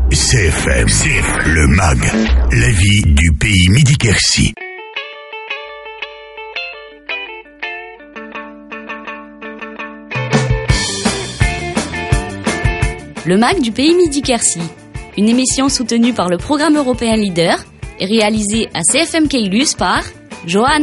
CFM, le MAG, la vie du pays Midi-Quercy. Le MAG du pays Midi-Quercy, une émission soutenue par le programme européen Leader et réalisée à CFM Keilus par Johan.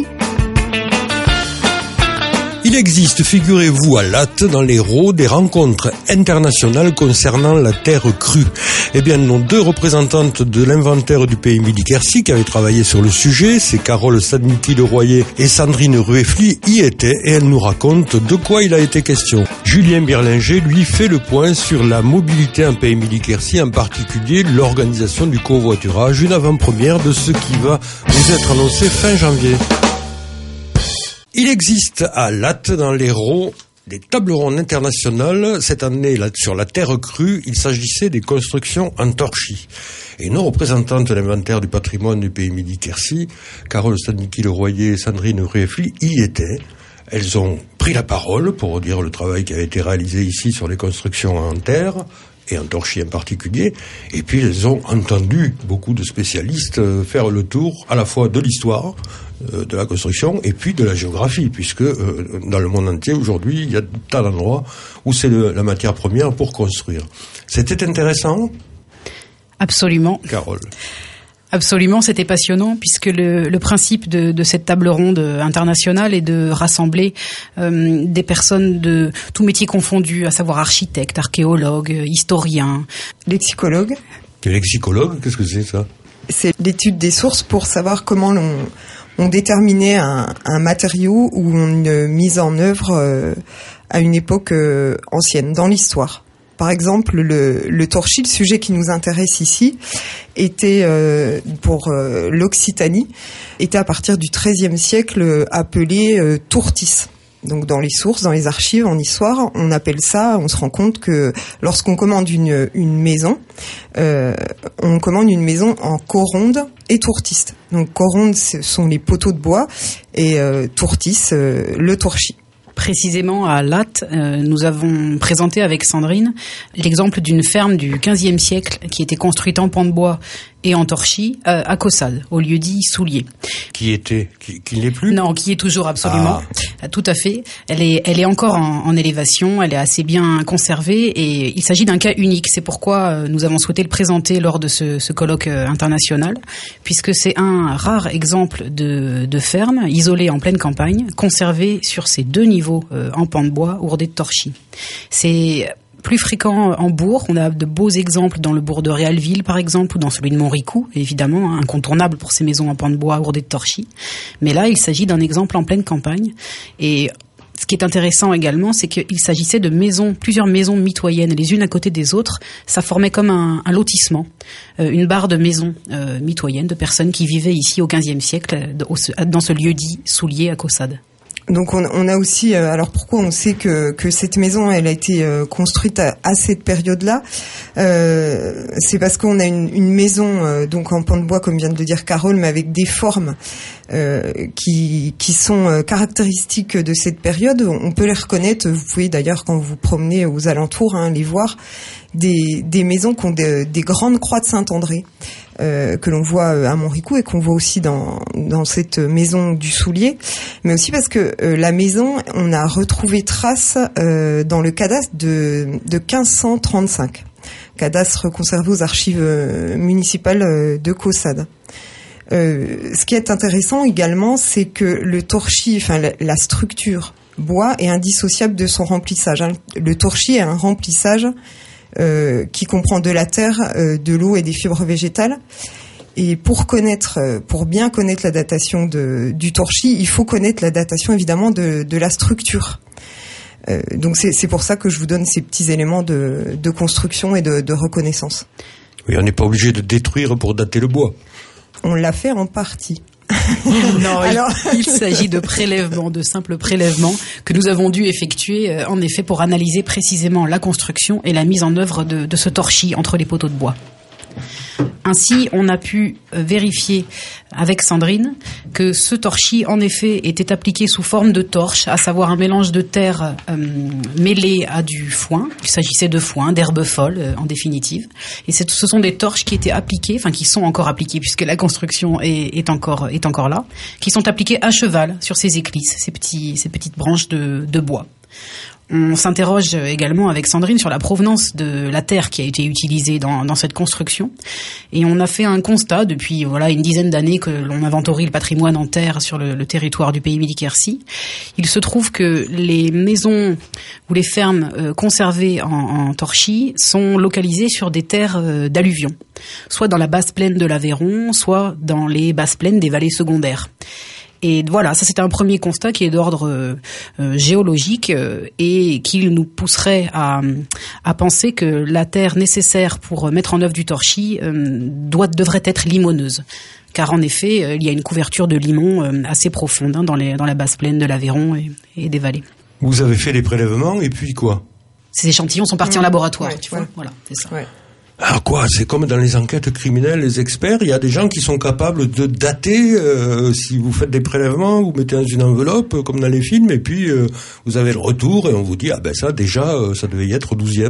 Il existe, figurez-vous, à Latte, dans l'Hérault, des rencontres internationales concernant la terre crue. Eh bien, nos deux représentantes de l'inventaire du pays Midi-Quercy qui avaient travaillé sur le sujet, c'est Carole Sadniki-Leroyer et Sandrine Rueffly, y étaient et elles nous racontent de quoi il a été question. Julien Birlinger, lui, fait le point sur la mobilité en pays Midi-Quercy, en particulier l'organisation du covoiturage, une avant-première de ce qui va vous être annoncé fin janvier. Il existe à Latte, dans l'Hérault, des tables rondes internationales. Cette année, sur la terre crue, il s'agissait des constructions en torchis. Et nos représentantes de l'inventaire du patrimoine du pays Midi-Quercy, Carole Sadniki-Leroyer et Sandrine Rueffly, y étaient. Elles ont pris la parole pour dire le travail qui a été réalisé ici sur les constructions en terre, et en torchis en particulier, et puis elles ont entendu beaucoup de spécialistes faire le tour à la fois de l'histoire de la construction et puis de la géographie, puisque dans le monde entier aujourd'hui il y a tas d'endroits où c'est la matière première pour construire. C'était intéressant ? Absolument. Carole. Absolument, c'était passionnant puisque le principe de cette table ronde internationale est de rassembler des personnes de tous métiers confondus, à savoir architectes, archéologues, historiens, lexicologues. Lexicologue, qu'est-ce que c'est ça ? C'est l'étude des sources pour savoir comment on déterminait un matériau ou une mise en œuvre à une époque ancienne, dans l'histoire. Par exemple, le torchis, le sujet qui nous intéresse ici, était pour l'Occitanie, était à partir du XIIIe siècle appelé tourtis. Donc dans les sources, dans les archives, en histoire, on appelle ça, on se rend compte que lorsqu'on commande une maison, on commande une maison en coronde et tourtiste. Donc coronde, ce sont les poteaux de bois, et tourtis, le torchis. Précisément à Latte, nous avons présenté avec Sandrine l'exemple d'une ferme du XVe siècle qui était construite en pan de bois et en torchis à Caussade, au lieu-dit Soulier. Qui n'est plus ? Non, qui est toujours absolument. Tout à fait. Elle est encore en élévation, elle est assez bien conservée et il s'agit d'un cas unique. C'est pourquoi nous avons souhaité le présenter lors de ce colloque international, puisque c'est un rare exemple de ferme isolée en pleine campagne, conservée sur ses deux niveaux en pan de bois ourdé de torchis. C'est plus fréquent en bourg. On a de beaux exemples dans le bourg de Réalville, par exemple, ou dans celui de Montricou, évidemment, incontournable pour ces maisons en pan de bois ourdées de torchis. Mais là, il s'agit d'un exemple en pleine campagne. Et ce qui est intéressant également, c'est qu'il s'agissait de plusieurs maisons mitoyennes, les unes à côté des autres. Ça formait comme un lotissement, une barre de maisons mitoyennes, de personnes qui vivaient ici au XVe siècle, dans ce lieu-dit Soulier à Caussade. Donc on a aussi, alors pourquoi on sait que cette maison elle a été construite à cette période-là, c'est parce qu'on a une maison donc en pan de bois comme vient de le dire Carole, mais avec des formes qui sont caractéristiques de cette période. On peut les reconnaître. Vous pouvez d'ailleurs quand vous vous promenez aux alentours les voir. Des maisons qui ont des grandes croix de Saint-André que l'on voit à Montricou et qu'on voit aussi dans cette maison du Soulier, mais aussi parce que la maison, on a retrouvé trace dans le cadastre de 1535, cadastre conservé aux archives municipales de Caussade. Ce qui est intéressant également, c'est que le torchis, la structure bois est indissociable de son remplissage. Le torchis est un remplissage qui comprend de la terre, de l'eau et des fibres végétales. Et pour bien connaître la datation du torchis, il faut connaître la datation évidemment de la structure. Donc c'est pour ça que je vous donne ces petits éléments de construction et de reconnaissance. Oui, on n'est pas obligé de détruire pour dater le bois. On l'a fait en partie. Non, il s'agit de simples prélèvements que nous avons dû effectuer, en effet, pour analyser précisément la construction et la mise en œuvre de ce torchis entre les poteaux de bois. Ainsi, on a pu vérifier avec Sandrine que ce torchis, en effet, était appliqué sous forme de torche, à savoir un mélange de terre mêlé à du foin. Il s'agissait de foin, d'herbe folle, en définitive. Et ce sont des torches qui étaient appliquées, enfin qui sont encore appliquées, puisque la construction est encore là, qui sont appliquées à cheval sur ces éclisses, ces petites branches de bois. On s'interroge également avec Sandrine sur la provenance de la terre qui a été utilisée dans cette construction. Et on a fait un constat depuis une dizaine d'années que l'on inventorie le patrimoine en terre sur le territoire du pays Midi-Quercy. Il se trouve que les maisons ou les fermes conservées en torchis sont localisées sur des terres d'alluvion, soit dans la basse plaine de l'Aveyron, soit dans les basses plaines des vallées secondaires. Et voilà, ça c'était un premier constat qui est d'ordre géologique et qui nous pousserait à penser que la terre nécessaire pour mettre en œuvre du torchis devrait être limoneuse. Car en effet, il y a une couverture de limon assez profonde dans la basse plaine de l'Aveyron et des vallées. Vous avez fait les prélèvements et puis quoi ? Ces échantillons sont partis en laboratoire, tu vois. Voilà, c'est ça. Ouais. Alors quoi, c'est comme dans les enquêtes criminelles, les experts, il y a des gens qui sont capables de dater, si vous faites des prélèvements, vous mettez dans une enveloppe, comme dans les films, et puis vous avez le retour, et on vous dit, ça déjà, ça devait y être au 12e.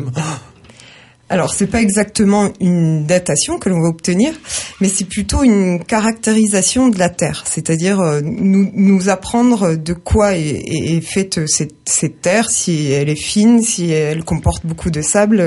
Alors, c'est pas exactement une datation que l'on va obtenir, mais c'est plutôt une caractérisation de la terre. C'est-à-dire, nous apprendre de quoi est faite cette terre, si elle est fine, si elle comporte beaucoup de sable,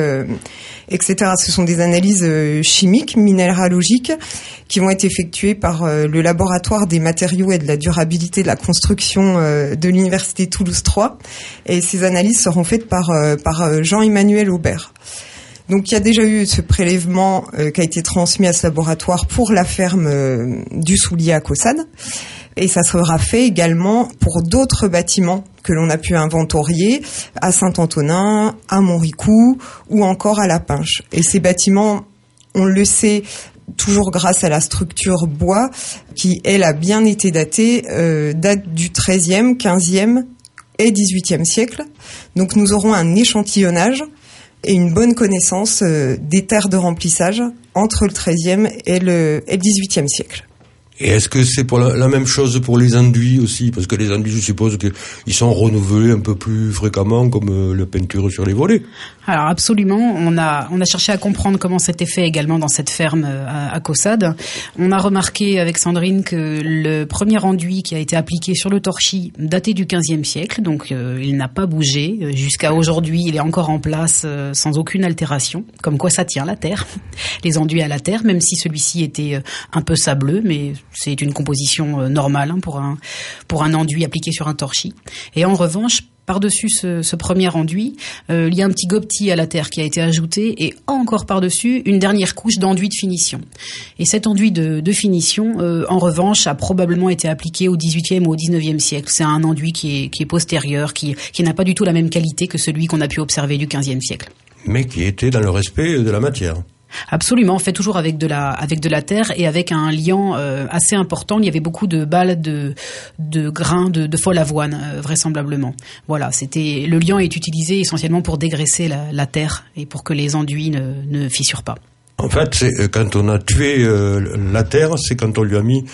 etc. Ce sont des analyses chimiques, minéralogiques, qui vont être effectuées par le laboratoire des matériaux et de la durabilité de la construction de l'Université Toulouse 3. Et ces analyses seront faites par Jean-Emmanuel Aubert. Donc il y a déjà eu ce prélèvement qui a été transmis à ce laboratoire pour la ferme du Soulier à Caussade. Et ça sera fait également pour d'autres bâtiments que l'on a pu inventorier à Saint-Antonin, à Montricou ou encore à La Pinche. Et ces bâtiments, on le sait, toujours grâce à la structure bois, qui, elle, a bien été datée, date du XIIIe, XVe et XVIIIe siècle. Donc nous aurons un échantillonnage et une bonne connaissance des terres de remplissage entre le XIIIe et le XVIIIe siècle. Et est-ce que c'est pour la même chose pour les enduits aussi ? Parce que les enduits, je suppose qu'ils sont renouvelés un peu plus fréquemment, comme la peinture sur les volets. Alors absolument, on a cherché à comprendre comment c'était fait également dans cette ferme à Caussade. On a remarqué avec Sandrine que le premier enduit qui a été appliqué sur le torchis datait du XVe siècle, donc il n'a pas bougé. Jusqu'à aujourd'hui, il est encore en place sans aucune altération, comme quoi ça tient la terre, les enduits à la terre, même si celui-ci était un peu sableux, mais c'est une composition normale pour un enduit appliqué sur un torchis. Et en revanche, par-dessus ce premier enduit, il y a un petit gobetis à la terre qui a été ajouté et encore par-dessus une dernière couche d'enduit de finition. Et cet enduit de finition, en revanche, a probablement été appliqué au XVIIIe ou au XIXe siècle. C'est un enduit qui est postérieur, qui n'a pas du tout la même qualité que celui qu'on a pu observer du XVe siècle. Mais qui était dans le respect de la matière. Absolument, on fait toujours avec de la terre et avec un liant assez important. Il y avait beaucoup de balles de grains de folle avoine, vraisemblablement. Voilà, le liant est utilisé essentiellement pour dégraisser la terre et pour que les enduits ne fissurent pas. En fait, c'est quand on a tué la terre, c'est quand on lui a mis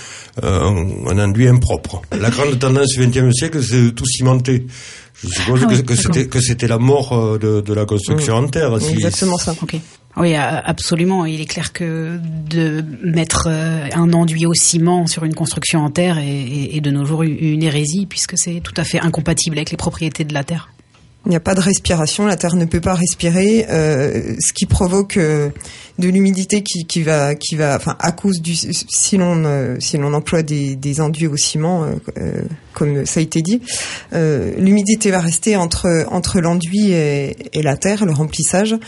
un enduit impropre. La grande tendance du XXe siècle, c'est de tout cimenter. Je suppose que c'était la mort de la construction en terre. Exactement ça. Okay. Oui, absolument. Il est clair que de mettre un enduit au ciment sur une construction en terre est de nos jours une hérésie, puisque c'est tout à fait incompatible avec les propriétés de la terre. Il n'y a pas de respiration, la terre ne peut pas respirer, ce qui provoque de l'humidité qui va, à cause si l'on emploie des enduits au ciment, comme ça a été dit, l'humidité va rester entre l'enduit et la terre, le remplissage.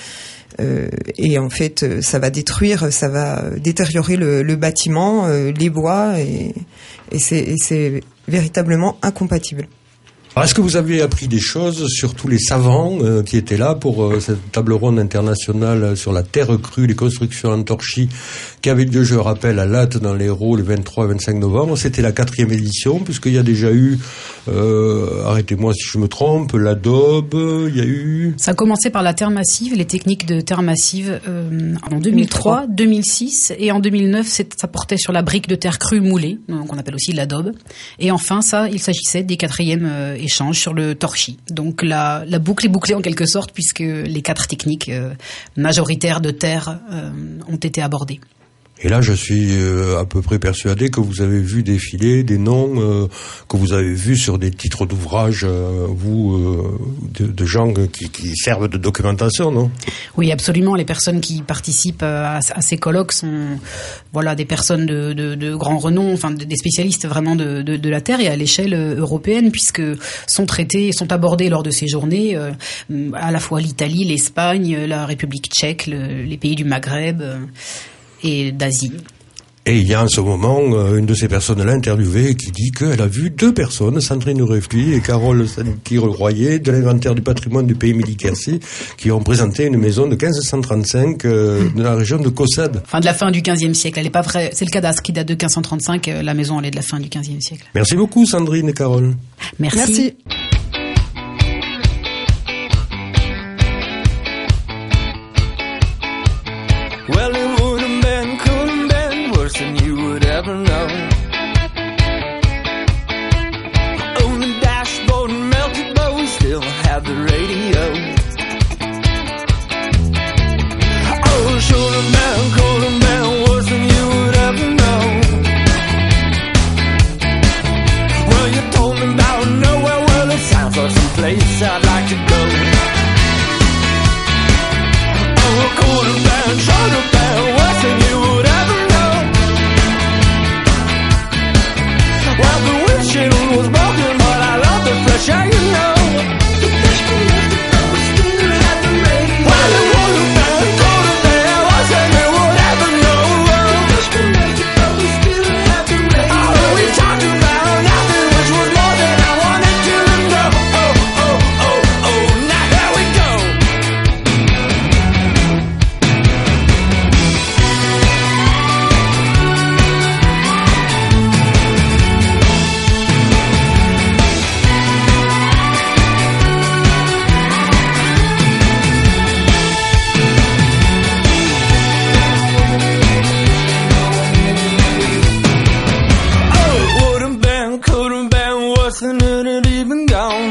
Et en fait, ça va détériorer le bâtiment, les bois, et c'est véritablement incompatible. Alors, est-ce que vous avez appris des choses sur tous les savants qui étaient là pour cette table ronde internationale sur la terre crue, les constructions en torchis, qui avait lieu, je le rappelle, à Latte dans l'Hérault le 23 et 25 novembre. C'était la 4e édition, puisqu'il y a déjà eu, arrêtez-moi si je me trompe, l'Adobe, il y a eu... Ça a commencé par la terre massive, les techniques de terre massive en 2003, 2006, et en 2009, ça portait sur la brique de terre crue moulée, donc on appelle aussi l'Adobe. Et enfin, il s'agissait des 4e échanges sur le torchis. Donc la boucle est bouclée en quelque sorte, puisque les 4 techniques majoritaires de terre ont été abordées. Et là, je suis à peu près persuadé que vous avez vu défiler des noms que vous avez vus sur des titres d'ouvrages, de gens qui servent de documentation, non ? Oui, absolument. Les personnes qui participent à ces colloques sont, des personnes de grand renom, enfin des spécialistes vraiment de la terre et à l'échelle européenne, puisque sont abordés lors de ces journées à la fois l'Italie, l'Espagne, la République tchèque, les pays du Maghreb. Et d'Asie. Et il y a en ce moment une de ces personnes-là interviewée qui dit qu'elle a vu 2 personnes, Sandrine Refluy et Carole Santi-Royer, de l'inventaire du patrimoine du pays Midi-Quercy, qui ont présenté une maison de 1535 de la région de Caussade. Enfin, de la fin du XVe siècle. Elle est pas vraie. C'est le cadastre qui date de 1535. La maison, elle est de la fin du XVe siècle. Merci beaucoup, Sandrine et Carole. Merci. Well, it wouldn't been, couldn't been worse than you would ever know. On the dashboard melted, but we still have the radio. Oh, it should have been, could have been worse than you would ever know. Well, you told me about nowhere, well, it sounds like some place I'd like to go. Oh, it could have been, should have been worse than you would ever know. Well, the windshield was broken, but I love the fresh air, you know. The freshman left the door, still had the radio. Well, it would have been, could have been worse than you would ever know. The freshman left the door, still had the radio. Oh, we talked about nothing, which was more than I wanted to know. Oh, oh, oh, oh, now here we go. And it had even gone.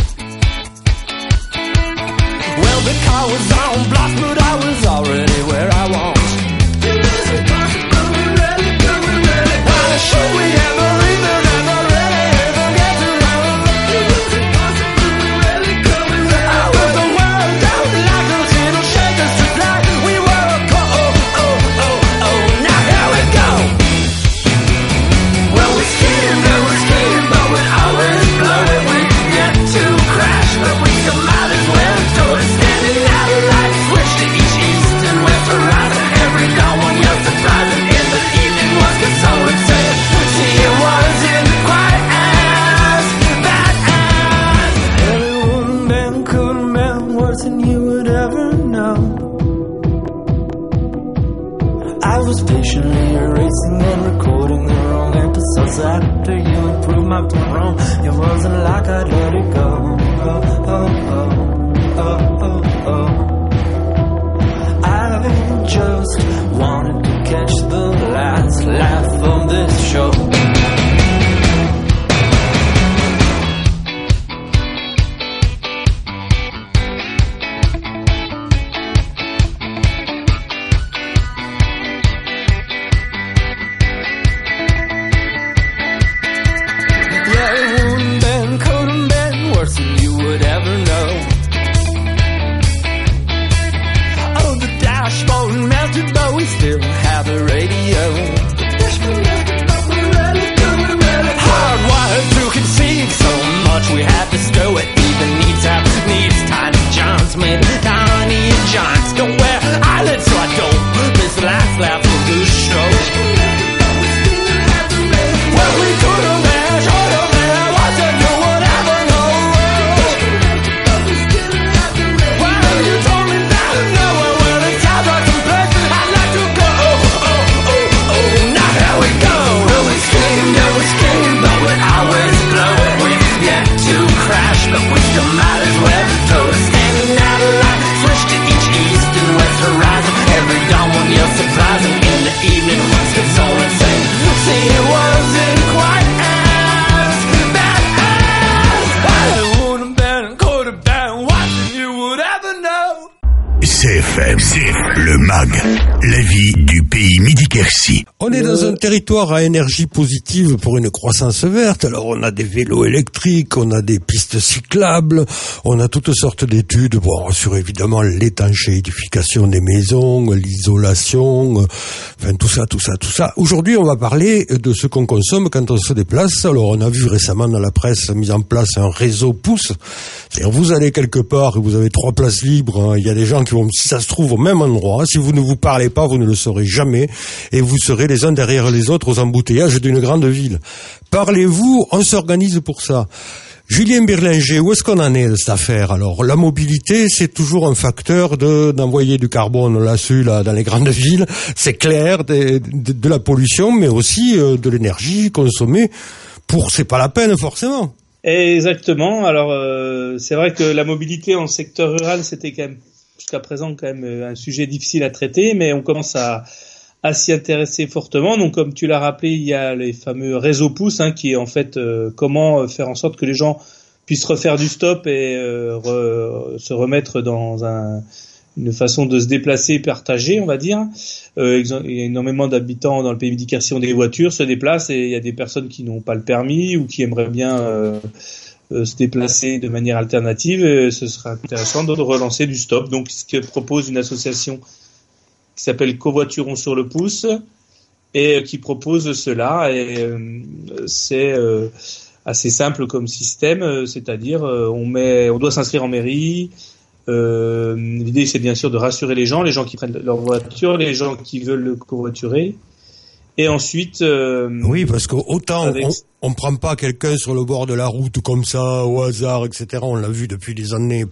Well, the car was on blast, but I was already where I want. It was impossible, really, well, should we ever even get to know? It was impossible, really, I was the world down like a little shakers to fly. We were now here we go. Well, we skated, but we always blow it. We get to crash, but we still might as well do it. Standing out of light, switch to east and west horizon. Every dawn, one year surprising. In the evening was consoling, saying, see, it wasn't quite as bad as. Well, it wouldn't been, couldn't been worse than you would ever know. I was patiently erasing and recording the wrong episodes after you had proved my point wrong. It wasn't like I'd let it go. Oh, oh, oh, oh, oh, oh. I just wanted to catch the last laugh on this show. Melted, but l'avis du pays Midi-Quercy. On est dans un territoire à énergie positive pour une croissance verte. Alors on a des vélos électriques, on a des pistes cyclables, on a toutes sortes d'études sur évidemment l'étanchéification des maisons, l'isolation, enfin tout ça. Aujourd'hui on va parler de ce qu'on consomme quand on se déplace. Alors on a vu récemment dans la presse mise en place un réseau pouce. C'est-à-dire vous allez quelque part et vous avez 3 places libres, il y a des gens qui vont, si ça se trouve, au même endroit. Si vous ne vous parlez pas, vous ne le saurez jamais et vous serez les uns derrière les autres aux embouteillages d'une grande ville. Parlez-vous, on s'organise pour ça. Julien Birlinger, où est-ce qu'on en est de cette affaire? Alors, la mobilité, c'est toujours un facteur d'envoyer du carbone là-dessus, dans les grandes villes. C'est clair, de la pollution, mais aussi de l'énergie consommée c'est pas la peine, forcément. Exactement. Alors, c'est vrai que la mobilité en secteur rural, c'était quand même, jusqu'à présent, quand même un sujet difficile à traiter, mais on commence à s'y intéresser fortement. Donc, comme tu l'as rappelé, il y a les fameux réseaux pouces, qui est en fait comment faire en sorte que les gens puissent refaire du stop et se remettre dans une façon de se déplacer partagée, on va dire. Il y a énormément d'habitants dans le pays Midi-Quercy qui ont des voitures, se déplacent, et il y a des personnes qui n'ont pas le permis ou qui aimeraient bien se déplacer de manière alternative. Ce serait intéressant de relancer du stop. Donc, ce que propose une association qui s'appelle Covoiturons sur le pouce et qui propose cela, et c'est assez simple comme système, c'est-à-dire on doit s'inscrire en mairie. L'idée, c'est bien sûr de rassurer les gens qui prennent leur voiture, les gens qui veulent le covoiturer. Et ensuite... oui, parce qu'autant on prend pas quelqu'un sur le bord de la route comme ça, au hasard, etc. On l'a vu depuis des années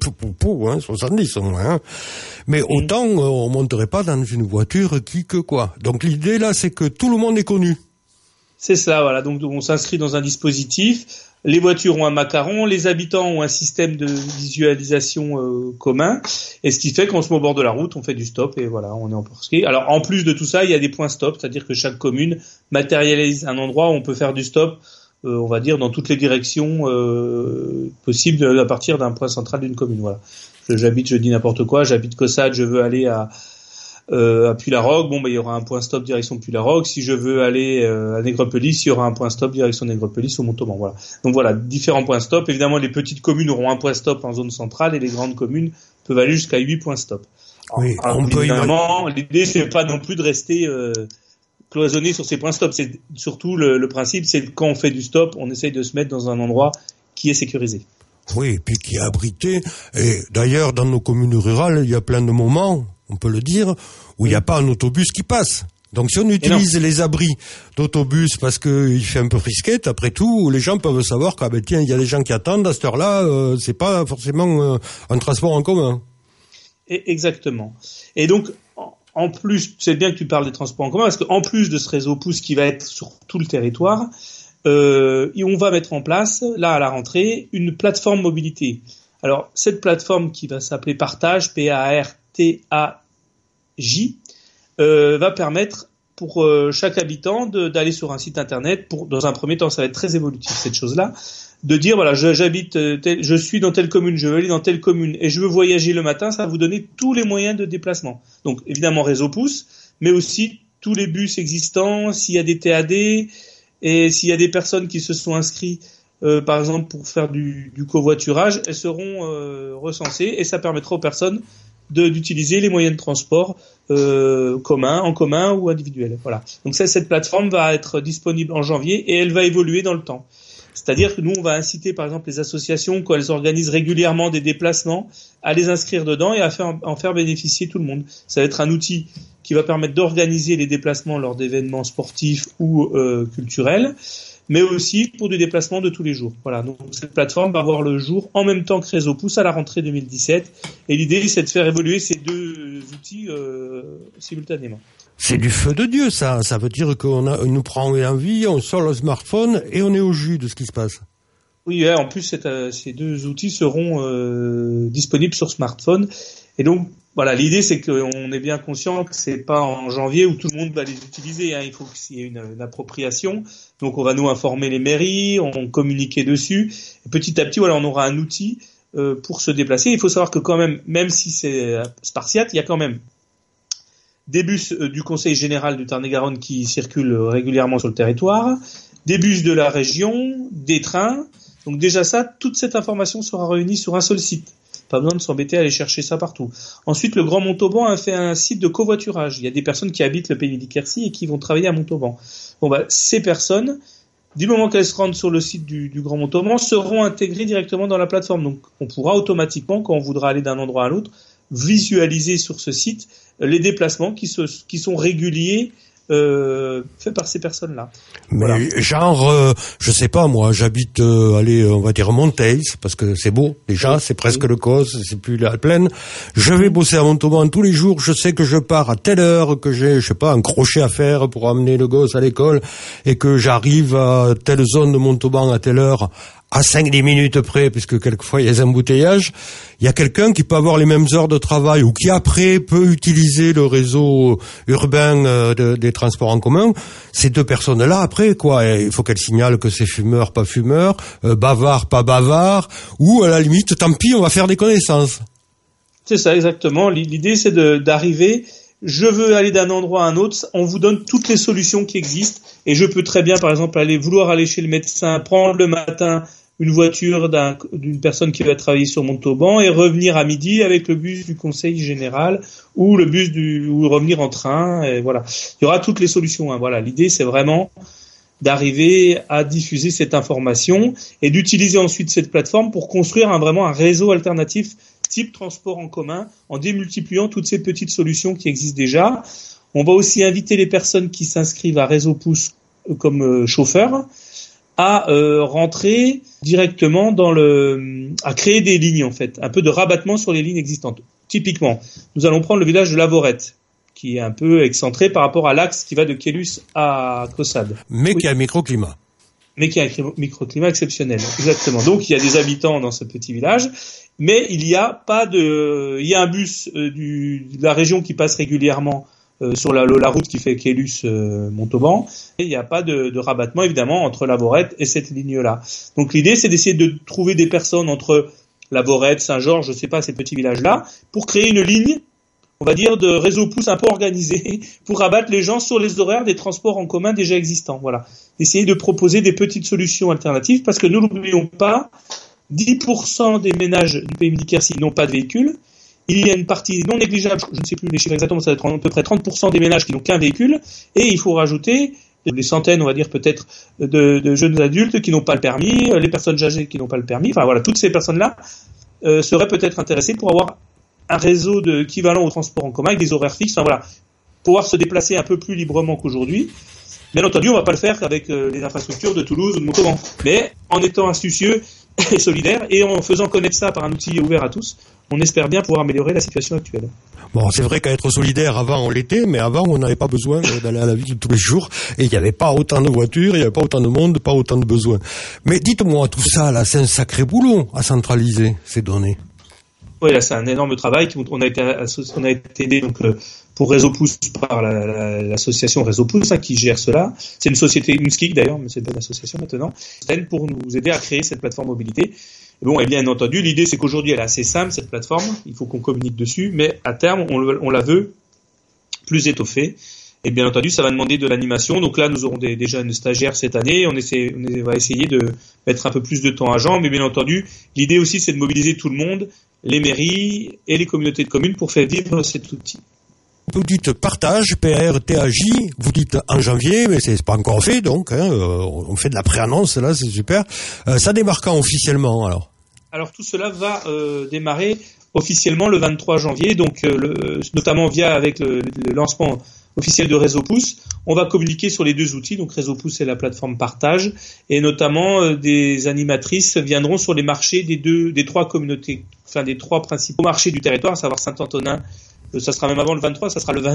70 au moins. Mais autant on monterait pas dans une voiture qui que quoi. Donc l'idée là, c'est que tout le monde est connu. C'est ça, voilà. Donc on s'inscrit dans un dispositif. Les voitures ont un macaron, les habitants ont un système de visualisation commun, et ce qui fait qu'on se met au bord de la route, on fait du stop, et voilà, on est en poursuite. Alors en plus de tout ça, il y a des points stop, c'est-à-dire que chaque commune matérialise un endroit où on peut faire du stop, on va dire dans toutes les directions possibles à partir d'un point central d'une commune. Voilà. Je dis n'importe quoi, j'habite Caussade, je veux aller à Puy-la-Roque, il y aura un point stop direction Puy-la-Roque. Si je veux aller à Nègrepelisse, il y aura un point stop direction Nègrepelisse au Montauban. Voilà. Donc voilà, différents points stop. Évidemment, les petites communes auront un point stop en zone centrale et les grandes communes peuvent aller jusqu'à 8 points stop. Oui, évidemment, l'idée, c'est pas non plus de rester cloisonné sur ces points stop. C'est surtout le principe, c'est que quand on fait du stop, on essaye de se mettre dans un endroit qui est sécurisé. Oui, et puis qui est abrité. Et d'ailleurs, dans nos communes rurales, il y a plein de moments, on peut le dire, où il n'y a pas un autobus qui passe. Donc si on utilise les abris d'autobus parce qu'il fait un peu frisquette, après tout, les gens peuvent savoir il y a des gens qui attendent à cette heure-là, c'est pas forcément un transport en commun. Exactement. Et donc, en plus, c'est bien que tu parles des transports en commun, parce qu'en plus de ce réseau pouce qui va être sur tout le territoire, on va mettre en place, là à la rentrée, une plateforme mobilité. Alors, cette plateforme qui va s'appeler Partage, PARTAJ, va permettre pour chaque habitant d'aller sur un site internet. Dans un premier temps, ça va être très évolutif cette chose-là, de dire voilà, je suis dans telle commune, je veux aller dans telle commune et je veux voyager le matin. Ça va vous donner tous les moyens de déplacement. Donc évidemment réseau pouce, mais aussi tous les bus existants, s'il y a des TAD et s'il y a des personnes qui se sont inscrits. Par exemple, pour faire du covoiturage, elles seront recensées et ça permettra aux personnes d'utiliser les moyens de transport en commun ou individuels. Voilà. Donc cette plateforme va être disponible en janvier et elle va évoluer dans le temps. C'est-à-dire que nous, on va inciter par exemple les associations, quand elles organisent régulièrement des déplacements, à les inscrire dedans et à en faire bénéficier tout le monde. Ça va être un outil qui va permettre d'organiser les déplacements lors d'événements sportifs ou culturels, mais aussi pour du déplacement de tous les jours. Voilà, donc cette plateforme va voir le jour en même temps que Réseau Pouce à la rentrée 2017. Et l'idée, c'est de faire évoluer ces deux outils simultanément. C'est du feu de Dieu, ça. Ça veut dire qu'on nous prend envie, on sort le smartphone et on est au jus de ce qui se passe. Oui, en plus, ces deux outils seront disponibles sur smartphone. Et donc, voilà, l'idée, c'est qu'on est bien conscient que c'est pas en janvier où tout le monde va les utiliser. Il faut qu'il y ait une appropriation. Donc, on va nous informer les mairies, on communiquer dessus. Et petit à petit, voilà, on aura un outil pour se déplacer. Il faut savoir que quand même si c'est spartiate, il y a quand même des bus du Conseil général du Tarn-et-Garonne qui circulent régulièrement sur le territoire, des bus de la région, des trains. Donc déjà ça, toute cette information sera réunie sur un seul site. Pas besoin de s'embêter à aller chercher ça partout. Ensuite, le Grand Montauban a fait un site de covoiturage. Il y a des personnes qui habitent le Pays Midi-Quercy et qui vont travailler à Montauban. Bon, ces personnes, du moment qu'elles se rendent sur le site du Grand Montauban, seront intégrées directement dans la plateforme. Donc, on pourra automatiquement, quand on voudra aller d'un endroit à l'autre, visualiser sur ce site les déplacements qui sont réguliers, fait par ces personnes-là. Mais voilà. Genre, je sais pas moi, j'habite, on va dire Monteils, parce que c'est beau, déjà, c'est presque le Causse, c'est plus la plaine. Je vais bosser à Montauban tous les jours, je sais que je pars à telle heure, que j'ai, je sais pas, un crochet à faire pour amener le gosse à l'école, et que j'arrive à telle zone de Montauban à telle heure, à 5-10 minutes près, puisque quelquefois il y a des embouteillages, il y a quelqu'un qui peut avoir les mêmes heures de travail ou qui après peut utiliser le réseau urbain des transports en commun. Ces deux personnes-là, après, quoi, il faut qu'elles signalent que c'est fumeur, pas fumeur, bavard, pas bavard, ou à la limite, tant pis, on va faire des connaissances. C'est ça, exactement. L'idée, c'est d'arriver... Je veux aller d'un endroit à un autre, on vous donne toutes les solutions qui existent, et je peux très bien, par exemple, vouloir aller chez le médecin, prendre le matin une voiture d'une personne qui va travailler sur Montauban et revenir à midi avec le bus du Conseil général ou ou revenir en train, et voilà. Il y aura toutes les solutions, hein. Voilà. L'idée, c'est vraiment d'arriver à diffuser cette information et d'utiliser ensuite cette plateforme pour construire vraiment un réseau alternatif type transport en commun, en démultipliant toutes ces petites solutions qui existent déjà. On va aussi inviter les personnes qui s'inscrivent à Réseau Pouce comme chauffeurs à rentrer directement à créer des lignes, en fait, un peu de rabattement sur les lignes existantes. Typiquement, nous allons prendre le village de Lavorette, qui est un peu excentré par rapport à l'axe qui va de Caylus à Caussade. Mais qui a un microclimat. Mais qui a un microclimat exceptionnel, exactement. Donc il y a des habitants dans ce petit village, mais il y a un bus de la région qui passe régulièrement sur la route qui fait Caylus Montauban, et il n'y a pas de rabattement évidemment entre Lavorette et cette ligne-là. Donc l'idée, c'est d'essayer de trouver des personnes entre Lavorette, Saint-Georges, je sais pas, ces petits villages-là, pour créer une ligne, on va dire, de réseau pouce un peu organisé pour rabattre les gens sur les horaires des transports en commun déjà existants. Voilà. Essayer de proposer des petites solutions alternatives, parce que nous n'oublions pas, 10% des ménages du Pays Midi-Quercy n'ont pas de véhicule. Il y a une partie non négligeable, je ne sais plus les chiffres exactement, ça va être à peu près 30% des ménages qui n'ont qu'un véhicule, et il faut rajouter des centaines, on va dire peut-être, de jeunes adultes qui n'ont pas le permis, les personnes âgées qui n'ont pas le permis, enfin voilà, toutes ces personnes-là seraient peut-être intéressées pour avoir un réseau équivalent au transport en commun avec des horaires fixes, enfin voilà, pouvoir se déplacer un peu plus librement qu'aujourd'hui. Bien entendu, on va pas le faire avec les infrastructures de Toulouse ou de Montauban, mais en étant astucieux et solidaire et en faisant connaître ça par un outil ouvert à tous, on espère bien pouvoir améliorer la situation actuelle. Bon, c'est vrai qu'à être solidaire, avant on l'était, mais avant on n'avait pas besoin d'aller à la ville tous les jours, et il n'y avait pas autant de voitures, il n'y avait pas autant de monde, pas autant de besoins. Mais dites-moi, tout ça là, c'est un sacré boulot à centraliser ces données. Oui, là, c'est un énorme travail. On a été aidé donc pour Réseau Pouce par l'association Réseau Pouce qui gère cela. C'est une société, une SKIC d'ailleurs, mais c'est pas une association maintenant, pour nous aider à créer cette plateforme mobilité. Et bon, et bien entendu, l'idée c'est qu'aujourd'hui elle est assez simple cette plateforme. Il faut qu'on communique dessus, mais à terme on la veut plus étoffée. Et bien entendu, ça va demander de l'animation. Donc là, nous aurons déjà une stagiaire cette année. On va essayer de mettre un peu plus de temps à Jean, mais bien entendu, l'idée aussi c'est de mobiliser tout le monde, les mairies et les communautés de communes pour faire vivre cet outil. Vous dites partage, PRTAJ, vous dites en janvier, mais c'est pas encore fait, donc on fait de la pré-annonce, là, c'est super. Ça démarre quand officiellement, alors ? Alors tout cela va démarrer officiellement le 23 janvier, donc notamment avec le lancement officiel de Réseau Pouce. On va communiquer sur les deux outils, donc Réseau Pouce c'est la plateforme partage, et notamment des animatrices viendront sur les marchés des trois communautés, enfin des trois principaux marchés du territoire, à savoir Saint-Antonin. Ça sera même avant le 23, ça sera le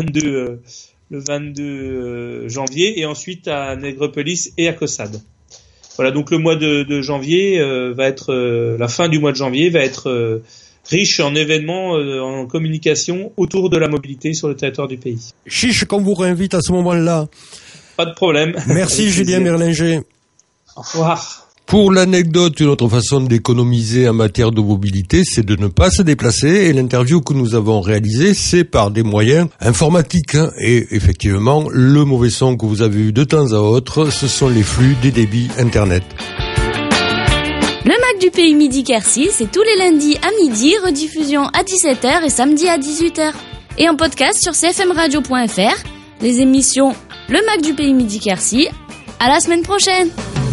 22 janvier, et ensuite à Nègrepelisse et à Caussade. Voilà, donc le mois de janvier va être la fin du mois de janvier va être riche en événements, en communication autour de la mobilité sur le territoire du pays. Chiche, qu'on vous réinvite à ce moment-là. Pas de problème. Merci Julien Merlinger. Au revoir. Pour l'anecdote, une autre façon d'économiser en matière de mobilité, c'est de ne pas se déplacer. Et l'interview que nous avons réalisée, c'est par des moyens informatiques. Et effectivement, le mauvais son que vous avez eu de temps à autre, ce sont les flux des débits Internet. Le Mac du Pays Midi Quercy, c'est tous les lundis à midi, rediffusion à 17h et samedi à 18h. Et en podcast sur cfmradio.fr, les émissions Le Mac du Pays Midi Quercy. À la semaine prochaine!